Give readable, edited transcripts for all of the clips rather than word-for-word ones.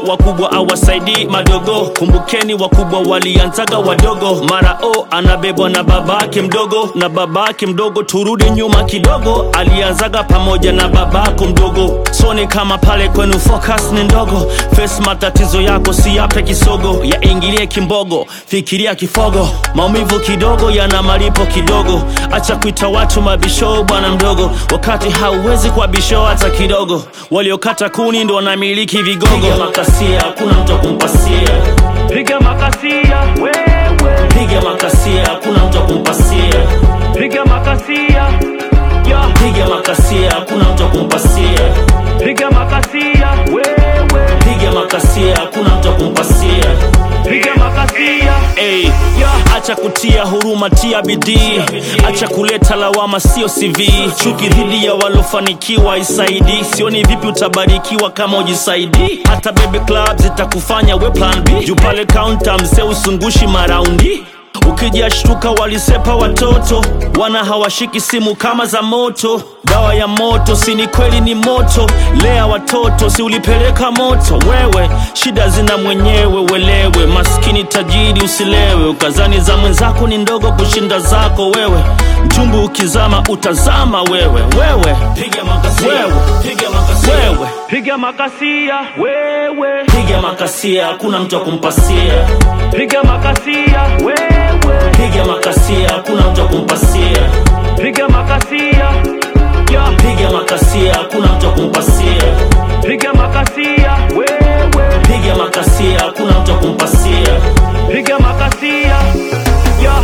wakubwa awasaidi madogo. Kumbukeni wakubwa walianzaga wadogo. Mara anabebwa na babake mdogo, na babake mdogo turudi nyuma kidogo, alianzaga pamoja na babako mdogo. So ni kama pale kwenu focus ni ndogo. Face matatizo yako si yape kisogo, ya ingilie kimbogo, fikiria kifogo. Maumivu kidogo yana malipo kidogo. Acha kuita watu mabisho bwana mdogo, wakati hauwezi kwa bisho hata kidogo. Waliokata kuni ndo wanamiliki vigogo. Piga makasia, hakuna mtu kumpasia. Piga makasia, wewe. Piga makasia, hakuna mtu kumpasia. Piga makasia, yeah. Piga makasia, hakuna mtu kumpasia. Piga makasia, wewe. Piga makasia, hakuna mtu kumpasia. Piga makasia, yeah. Acha kutia huruma, tia bidii. Acha kuleta lawama, sio CV. Chuki dhidi ya walofanikiwa isaidi. Sioni vipi utabarikiwa kama ujisaidi. Hata baby club zitakufanya we plan B. Juu pale counter mzee usungushi maraundi. Ukijashtuka walisepa watoto, wana hawashiki simu kama za moto. Dawa ya moto, si ni kweli ni moto. Lea watoto, si ulipeleka moto. Wewe, shida zina mwenyewe welewe. Maskini tajiri usilewe, ukazani za mwenzako ni ndogo kushinda zako wewe. Mchumbu ukizama utazama wewe. Piga makasia, wewe. Piga makasia, wewe. Piga makasia, wewe. Piga makasia, hakuna mtu kumpasia. Piga makasia, wewe. Piga makasia, hakuna mtu kumpasia. Piga makasia, yeah. Piga makasia, hakuna mtu kumpasia. Piga makasia, wewe. Piga makasia, hakuna mtu kumpasia. Piga makasia, yeah.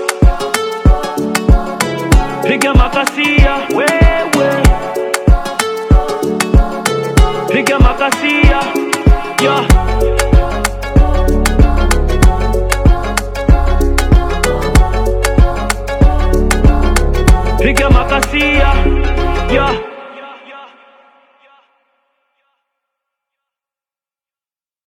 Piga makasia, wewe. Piga makasia, yeah. Piga makasia, yeah.